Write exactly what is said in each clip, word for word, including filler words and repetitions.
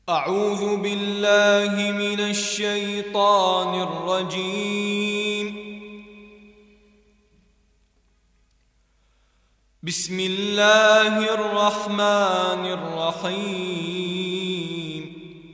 أعوذ بالله من الشيطان الرجيم. بسم الله الرحمن الرحيم.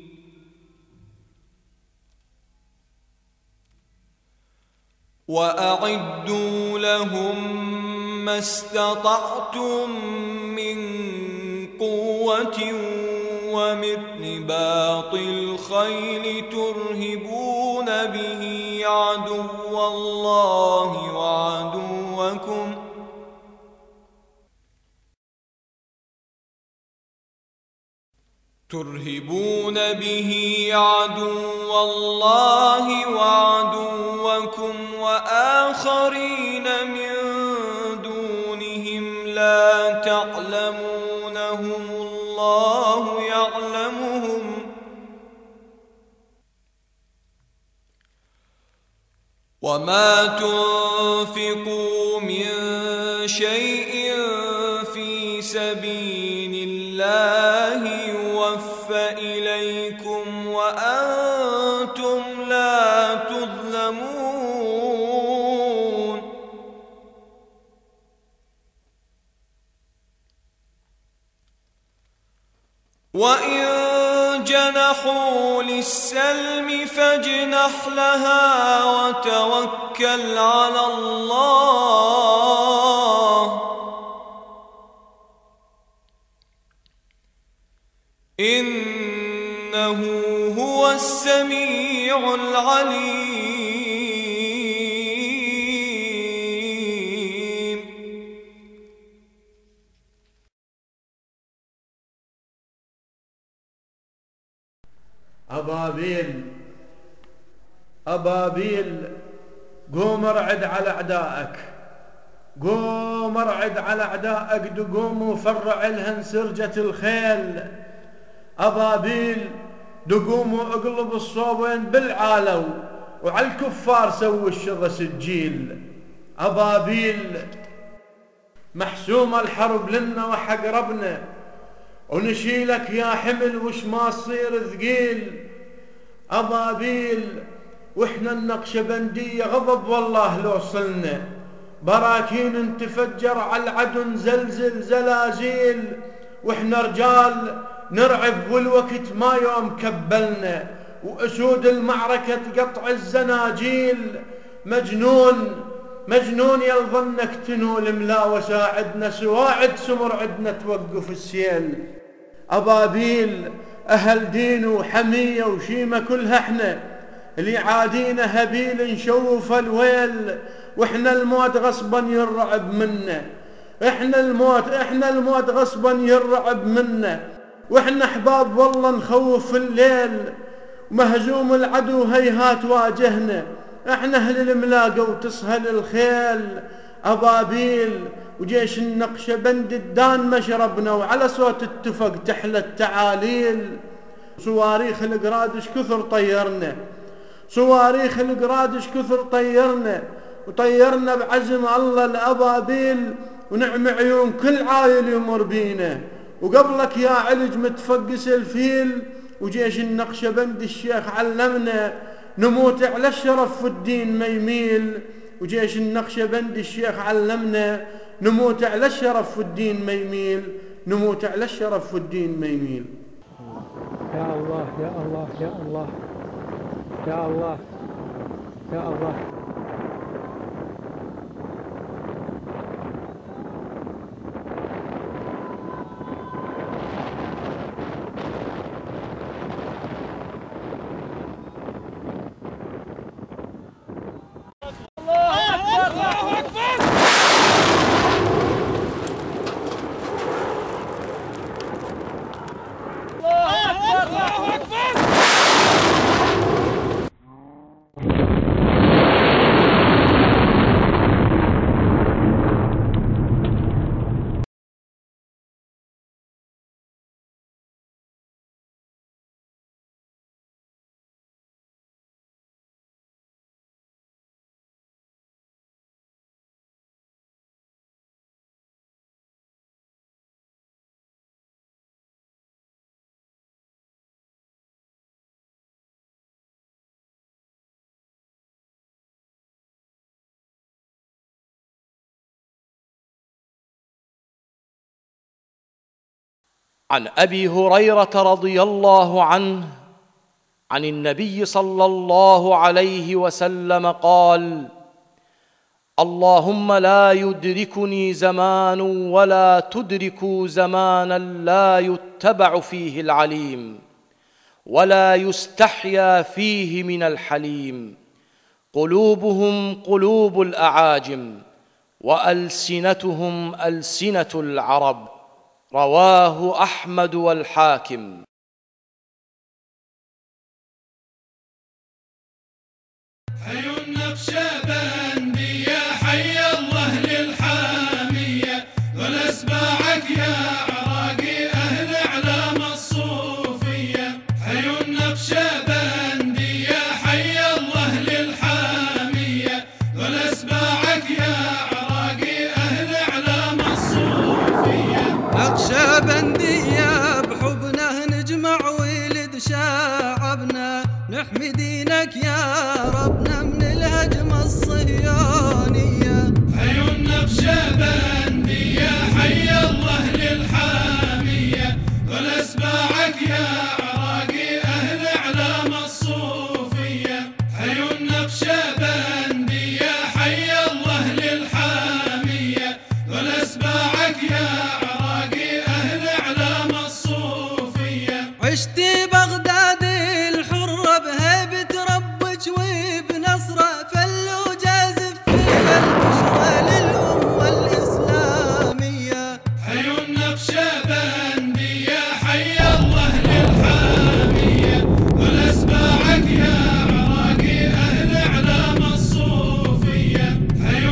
وأعدوا لهم ما استطعتم من قوة ومن رباط الخيل ترهبون به عدو الله وعدوكم ترهبون به عدو الله وعدوكم وآخرين من دونهم لا تعلمونهم الله يعلمهم وما تنفقوا من شيء في سبيل الله يوفى إليكم وأنتم لا تظلمون. وإن جنحوا للسلم فاجنح لها وتوكل على الله إنه هو السميع العليم. أبابيل أبابيل قوم ارعد على أعدائك، قوم ارعد على أعدائك، دقوم وفرع لهن سرجة الخيل. أبابيل دقوم واقلب الصوبين بالعالو وعلى الكفار سوي الشر سجيل. أبابيل محسومة الحرب لنا وحق ربنا، ونشيلك يا حمل وش ما تصير ثقيل. أبابيل وإحنا النقشبندية غضب والله لو صلنا، براكين تفجر على العدو زلزل زلازيل، وإحنا رجال نرعب والوقت ما يوم كبلنا، وأسود المعركة تقطع الزناجيل. مجنون مجنون يظنك تنول ملا وساعدنا، سواعد سمر عدنا توقف السيل. أبابيل أهل دين وحمية وشيمة كلها احنا، اللي عادينا هبيل نشوف الويل، واحنا الموت غصبا يرعب منا، احنا الموت احنا الموت غصبا يرعب منا، واحنا احباب والله نخوف في الليل، ومهزوم العدو هيهات واجهنا، احنا اهل الملاقة وتسهل الخيل. أبابيل وجيش النقشبند الدان مشربنا، وعلى صوت التفق تحلى التعاليل. صواريخ القرادش كثر طيرنا، صواريخ القرادش كثر طيرنا، وطيرنا بعزم الله الأبابيل، ونعم عيون كل عايل يمر بينا. وقبلك يا علج متفقس الفيل، وجيش النقشبند الشيخ علمنا نموت على الشرف والدين ما يميل. وجيش النقشبند الشيخ علمنا نموت على الشرف والدين ما يميل، نموت على الشرف والدين ما يميل. يا الله يا الله يا الله يا الله يا الله. الله أكبر. عن أبي هريرة رضي الله عنه عن النبي صلى الله عليه وسلم قال: اللهم لا يدركني زمان ولا تدركوا زمانا لا يتبع فيه العليم ولا يستحيا فيه من الحليم، قلوبهم قلوب الأعاجم وألسنتهم ألسنة العرب. رواه أحمد والحاكم. حي النقشبندي يا حي الله للحامية، ذل أسباعك يا عراقي أهل أعلام الصوفية. حي النقشبندي يا حي الله للحامية، ذل أسباعك يا عراقي أهل أعلام الصوفية. نقشبندية بحبنا نجمع ولد شعبنا، نحمي دينك يا ربنا من الهجمة الصهيونية. حي النقشبندي يا حي الله للحامية، ذل أسباعك يا عراقي أهل أعلام الصوفية. حي النقشبندي يا حي الله للحامية، ذل أسباعك يا عراقي أهل أعلام الصوفية. عشتي بغداد الحرة بهيبة ربك وبنصره، فلو جازف فيها البشرى للأمة الإسلامية. حي النقشبندي يا حي الله للحامية، ذل أسباعك يا عراقي أهل أعلام الصوفية. حي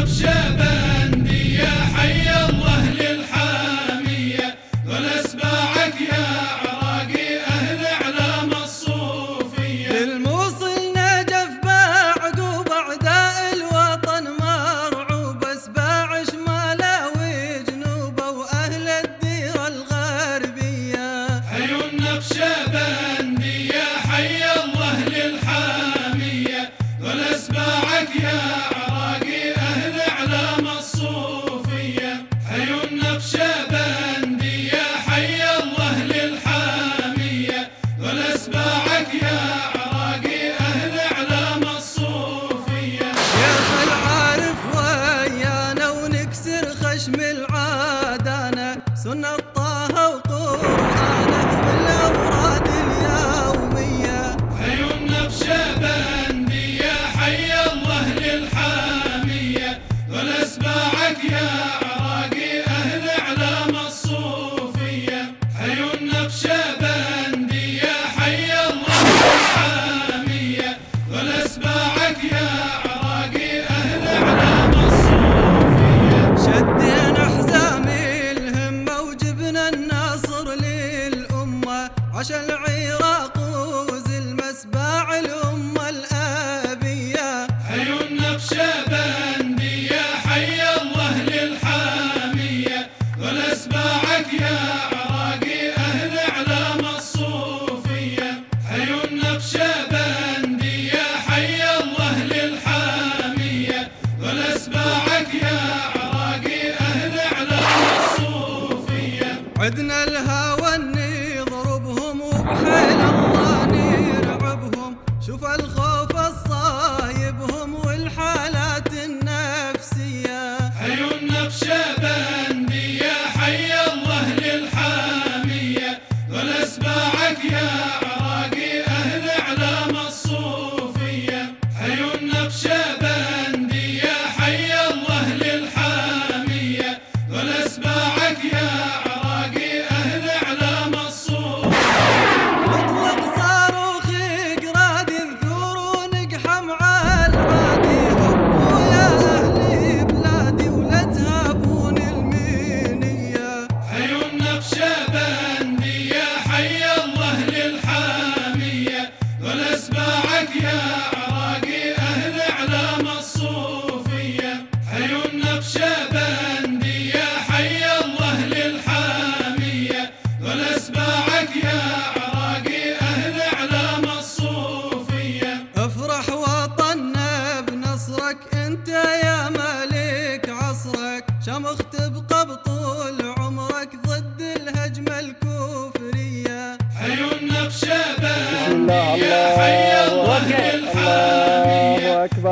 النقشبندي يا حي الله للحامية، ذل أسباعك يا عراقي أهل أعلام الصوفية. للموصل نجف بعقوب أعداء الوطن مرعوب، أسباع شماله وجنوبه وأهل الدير الغربية. حي النقشبندي يا حي الله للحامية، ذل أسباعك يا عراقي أهل أعلام الصوفية. حي النقشبندي يا حي الله للحامية، ذل أسباعك يا عراقي أهل أعلام الصوفية. شيخ العارف ويانا ونكسر خشم العادانة، سنة طه وقرآنه والأوراد اليومية. حي النقشبندي يا حي الله للحامية، ذل أسباعك يا عراقي أهل أعلام الصوفية. حي النقشبندي يا حي الله للحامية، ذل أسباعك يا عراقي أهل أعلام الصوفية. شدينا حزام الهمة وجبنا الناصر للأمة، عشا العراق وزل مسباع الأمة الأبية. حي النقشبندي يا حي الله للحامية، ذل أسباعك يا عراقي أهل أعلام الصوفية. حي النقشبندي يا حي الله للحامية، ذل أسباعك يا عراقي أهل أعلام الصوفية. عدنا الهوى نضربهم وبحيل الله نرعبهم، شوف الخوف الصايبهم والحالات النفسية. حي النقشبندي يا حي الله للحامية، ذل أسباعك يا عراقي أهل أعلام الصوفية. حي النقشبندي يا حي الله للحامية، ذل أسباعك يا عراقي أهل أعلام الصوفية. مطلق صاروخ قراد ثور ونقحم على العادي، هبوا يا أهل بلادي ولا تهابون المنية. حي النقشبندي يا حي الله للحامية،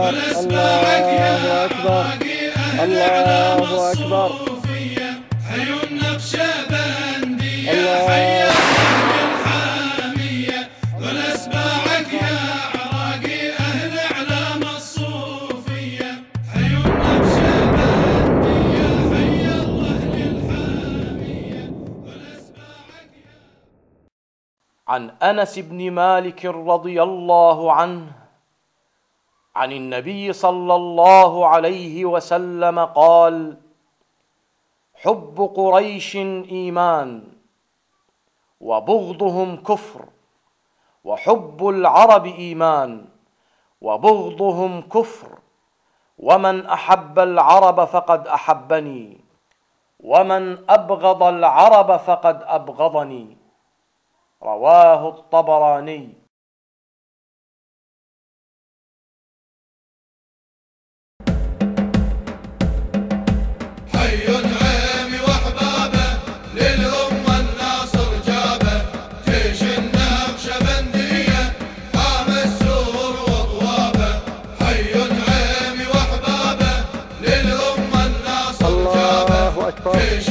والأسباعك يا عراقي أهل أعلام الله أكبر. الصوفية حي النقشبندية حي أهل الحامية والأسباعك يا عراقي أهل أعلام الصوفية حي النقشبندية حي الله للحامية والأسباعك يا. عن أنس بن مالك رضي الله عنه عن النبي صلى الله عليه وسلم قال: حب قريش إيمان وبغضهم كفر، وحب العرب إيمان وبغضهم كفر، ومن أحب العرب فقد أحبني، ومن أبغض العرب فقد أبغضني. رواه الطبراني. حي عيمي واحبابه للأمة الناصر جابه جيش النقشبندية قام السور وضوابه حي عيمي واحبابه للأمة الناصر جابه جيش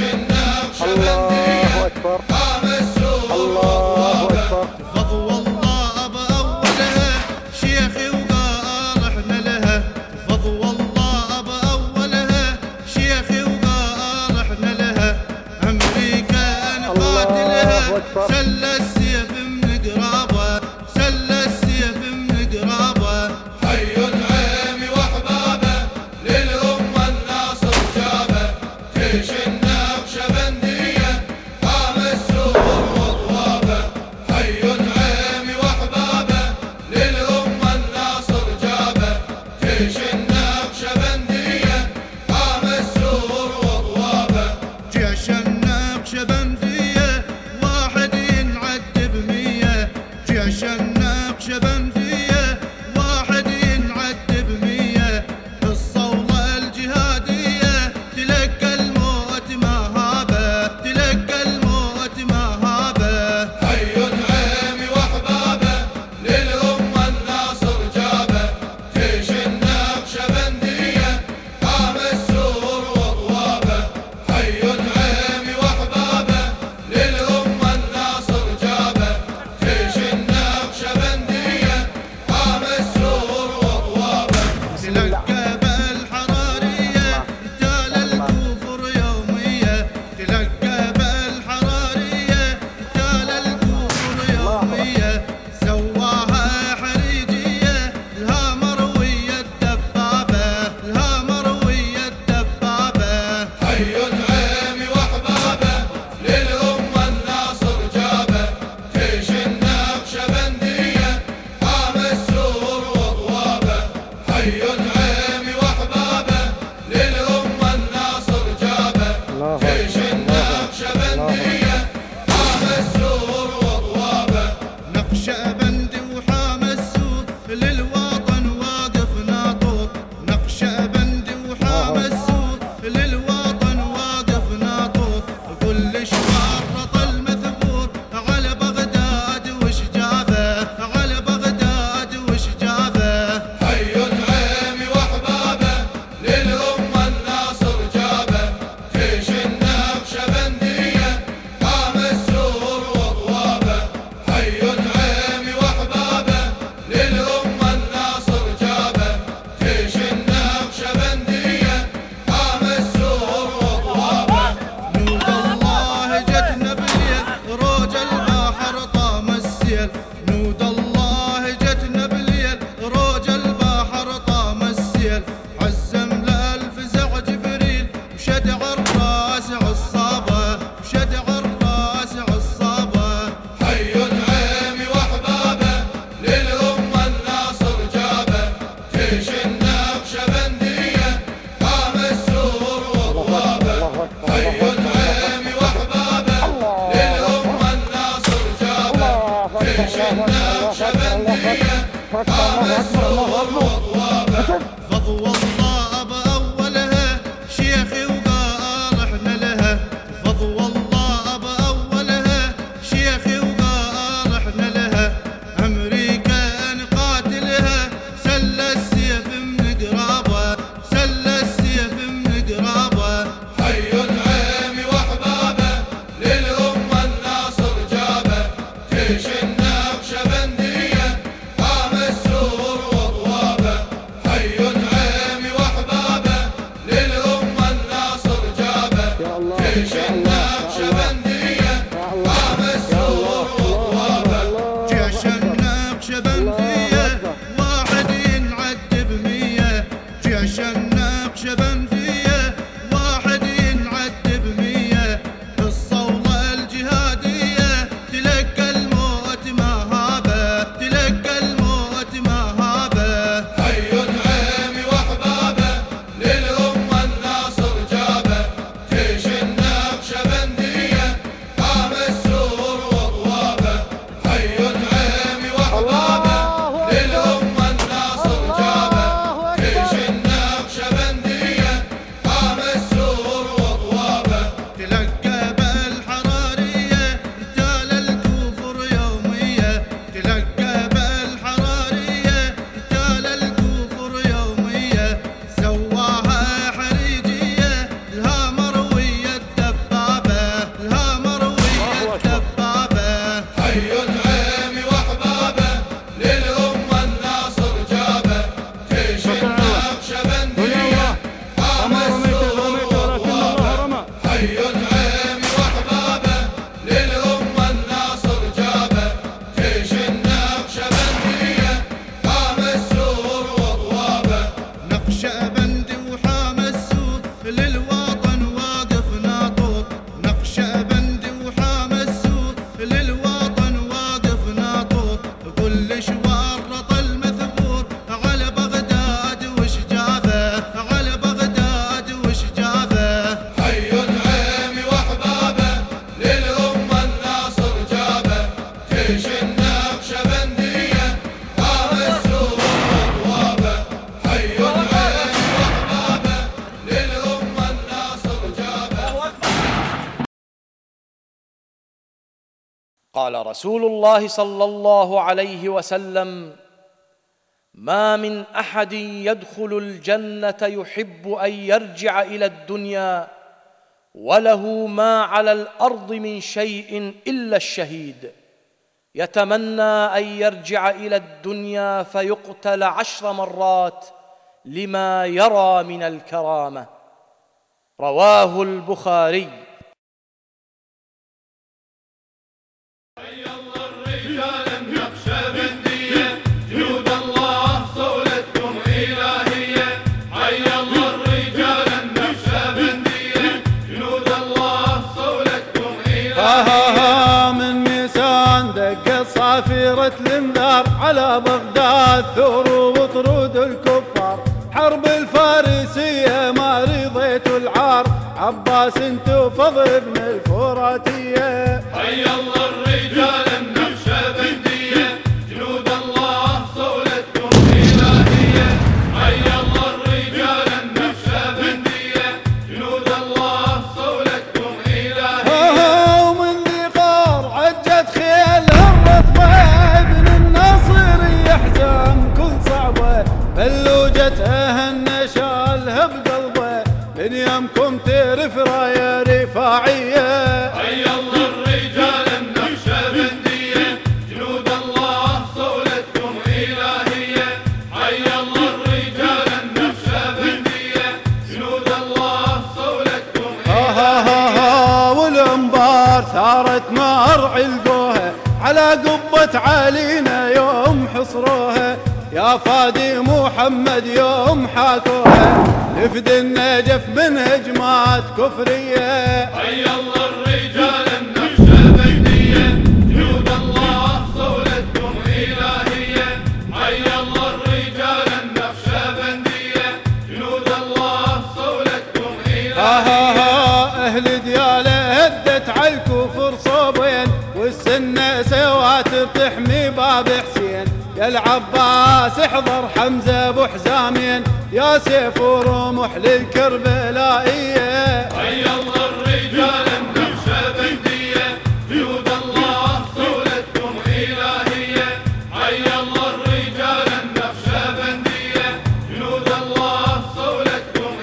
النقشبندية قام السور وضوابه. تفضل والله بأولها شيخي وقال احنا لها، تفضل والله بأولها شيخي وقال احنا لها، امريكا نقاتلها سل السيف من قرابه سل السيف من قرابه. حي عيمي واحبابه للأمة الناصر جابه جيش النقشبندية قام السور وضوابه حي عيمي واحبابه للأمة الناصر جابه جيش النقشبندية قام السور وضوابه. جيش النقشبندية واحد ينعد بمية، جيش النقشبندية واحد ينعد بمية، بالصولة الجهادية تلقى الموت مهابة تلقى الموت مهابة. حي عيمي واحبابه للأمة الناصر جابه جيش النقشبندية قام السور وضوابه حي عيمي واحبابه للأمة الناصر جابه جيش النقشبندية قام السور وضوابه. تلقى بالحرارية رجال الكفر يومية، تلقى بالحرارية رجال الكفر يومية، سواها حريجية لها مروية الدبابة لها مروية الدبابة. حي عيمي واحبابه للأمة الناصر جابه جيش النقشبندية قام السور وضوابه حي عيمي واحبابه للأمة الناصر جابه جيش النقشبندية قام السور وضوابه. نقشبندي وحام السور للوطن واقف ناطور، نقشبندي وحام السور للوطن واقف ناطور، كل شوارط المثبور على بغداد وش جابه على بغداد وش جابه. حي عيمي واحبابه للأمة الناصر جابه جيش النقشبندية قام السور وضوابه حي عيمي واحبابه للأمة الناصر جابه جيش النقشبندية قام السور وضوابه. نود الله جتنا بالليل روج البحر طام السيل، نود الله جتنا بالليل روج البحر طام السيل، عزم للفزع جبريل وشدع الراس عصابه وشدع الراس عصابه. حي عيمي واحبابه للأمة الناصر جابه جيش النقشبندية قام السور وضوابه حي عيمي واحبابه للأمة الناصر جابه جيش النقشبندية قام السور وضوابه. فضل الله بأولها شيخي وقال احنا لها، فضل الله بأولها شيخي وقال احنا لها، امريكا نقاتلها سل السيف من قال رسول الله صلى الله عليه وسلم: ما من أحد يدخل الجنة يحب أن يرجع إلى الدنيا وله ما على الأرض من شيء إلا الشهيد، يتمنى أن يرجع إلى الدنيا فيقتل عشر مرات لما يرى من الكرامة. رواه البخاري. صافرة المنار على بغداد، ثور وطرود الكفار، حرب الفارسية ما رضيت العار، عباس انتفض ابن الفراتية. حي الله الرجال النقشبندية، جنود الله صولتكم إلهية. حي الله الرجال النقشبندية، جنود الله صولتكم إلهية. ومن ذي قار عجت خيلهم ابن الناصر يحزم كل صعبة، بلوجته النشالها بقلبه، من يمكم تعرف راية رفاعية. حي الله الرجال النقشبندية، جنود الله صولتكم إلهية. حي الله الرجال النقشبندية، جنود الله صولتكم إلهية. والانبار ثارت مار علقوها على قبة علينا يوم حصروها، يا فادي محمد يوم حاكوها، نفد النجف من هجمات كفرية. حي الله الرجال النقشبندية، جنود الله صولتكم إلهية. حي الله الرجال النقشبندية، جنود الله صولتكم إلهية. أهل ديالة هدت على الكفر صوبين، والسنة سواتر تحمي باب حسين، يا العباس احضر حمزة ابو حزامين، يا سيف ورمح للكربلائية. حي الله الرجال النقشبندية، جنود الله صولتكم إلهية. حي الله الرجال النقشبندية، جنود الله صولتكم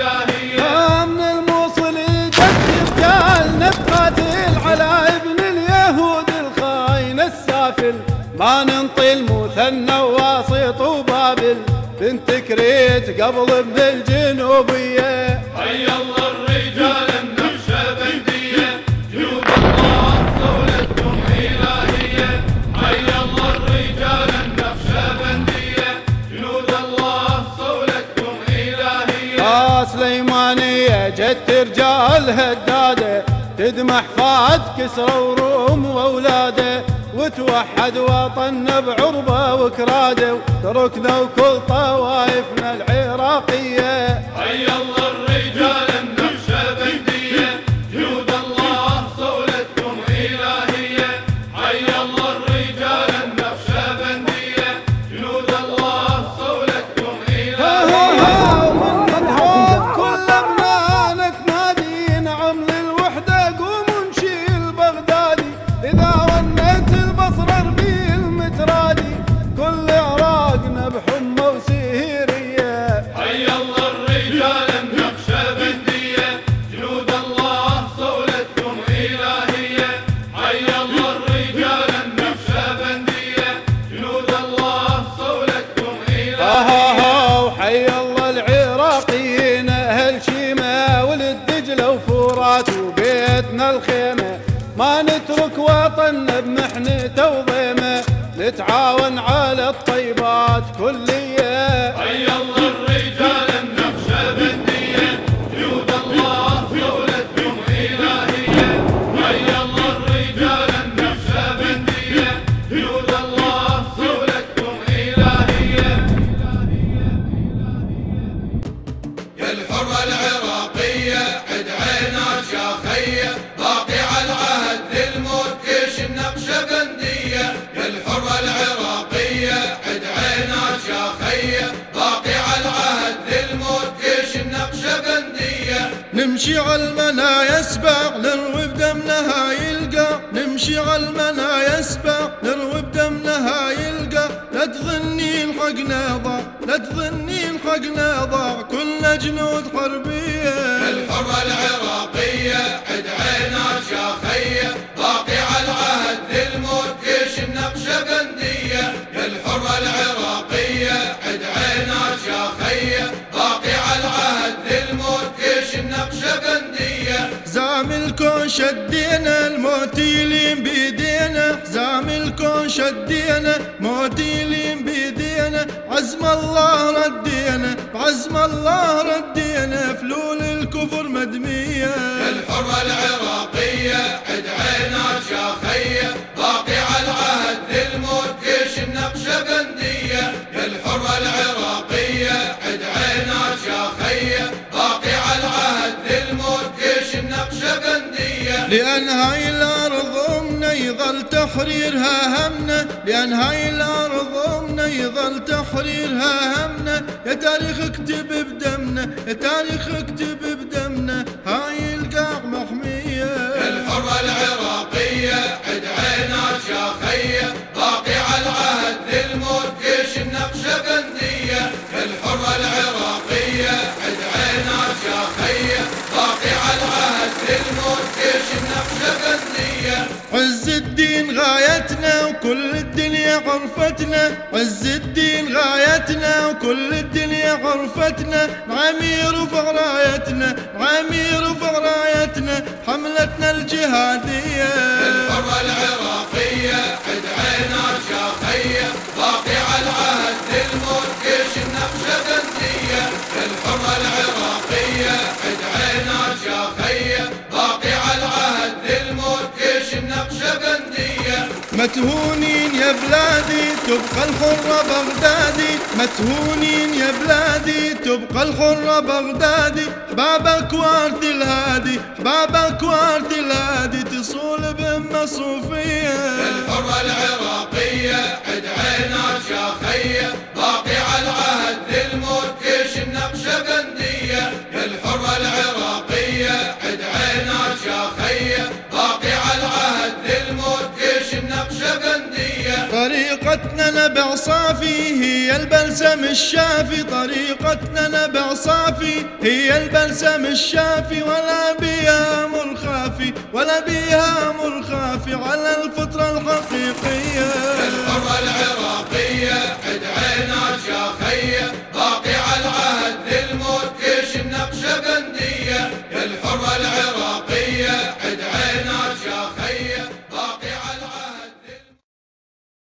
إلهية. من الموصل جد رجال نبقاتل على ابن اليهود الخاين السافل، ما ننطي المثنى واسط وبابل، بنت كريت قبل ابن الجنوبية. حي الله الرجال النقشبندية، جنود الله صولتكم إلهية. حي الله الرجال النقشبندية، جنود الله صولتكم إلهية. سليمانية جت رجال هدادة، تدمح فهد كسرى وروم واولاده، وتوحد وطننا بعربه وكراده، وتركنا وكل طوائفنا العراقيه. حي الله الرجال النقشبندية، جنود الله صولتكم إلهية. حي الله الرجال النقشبندية، جنود الله صولتكم إلهية. ومن هون كل ابنانك نادي، نعم للوحده قوم ونشيل بغدادي، اذا ونيت البصره اربي المترادي، كل عراقنا بحمى وسهيريه. حي الله الرجال النقشبندية، جنود الله صولتكم إلهية. حي الله الرجال النقشبندية، جنود الله صولتكم إلهية. وحي الله العراقيين اهل شيمه، ولد دجله وفرات وبيتنا الخيمه، ما نترك وطننا بمحنته وضيمه، نتعاون على الطيبات كليه. حي الله الرجال النقشبندية، جنود الله صولتكم إلهية. حي الله الرجال النقشبندية، جنود الله صولتكم إلهية. يا الحرة العراقية عد عينك يا خية، باقي على العهد للموت كيش النقشبندية. يا الحرة العراقية عد عينك يا خية، باقي على العهد للموت كيش النقشبندية. نمشي على المنايا سباق، نروي بدمنا هاي القاع، نمشي على المنايا منها يلقى. لا تظني الحقنا ضاع، لا تظني الحقنا ضاع، كلنا جنود حربية. الحرة العراقية عد عينا شاخية، باقي على العهد للموت كش النقشبندية. يا الحرة العراقية عد عينا شاخية، باقي على العهد للموت كش النقشبندية. حزام الكون شدينا، الموت يلين بيدينا، حزام الكون شدينا، موت يلين بيدينا، عزم الله ردينا، بعزم الله ردينا، فلول الكفر مدمية. الحرة العراقية عد عينا شاخية، باقي على العهد للموت كش النقشبندية. يا الحرة العراقية عد عينا شاخية، باقي على العهد للموت كش النقشبندية. لأن هاي الأرض أمنا يظل تحريرها همنا، لأن هاي الأرض أمنا يظل تحريرها همنا. يا تاريخ اكتب بدمنا، يا تاريخ اكتب بدمنا، هاي القاع محمية. الحرة العراقية عد عينا شاخية، باقي على العهد للموت كش النقشبندية. الحرة العراقية عد عينا شاخية، باقي على العهد للموت كش النقشبندية. عز الدين غايتنا وكل الدنيا عرفتنا، عز الدين غايتنا وكل الدنيا عرفتنا، نعمير رفع رايتنا، نعمير رفع رايتنا، حملتنا الجهادية. الحرة العراقية عد عينا شاخية، باقي على العهد للموت كش النقشبندية. الحرة العراقية عد عينا شاخية، باقي على العهد للموت كش النقشبندية. متهونين يا بلادي تبقى الحرة بغدادي، متهونين يا بلادي تبقى الحرة بغدادي، حبابك وارث الهادي، حبابك وارث الهادي، تصول بأمة صوفية. الحرة العراقية عد عينا شاخية، باقي على العهد للموت كش النقشبندية. الحرة العراقية عد عينا شاخية، باقي على العهد للموت كش النقشبندية. طريقتنا نبع صافي هي البلسم الشافي، طريقتنا نبع صافي هي البلسم الشافي، ولا بيها مرخافي، ولا بيها مرخافي على الفطرة الحقيقية. الحرة العراقية عد عينا شاخية، باقي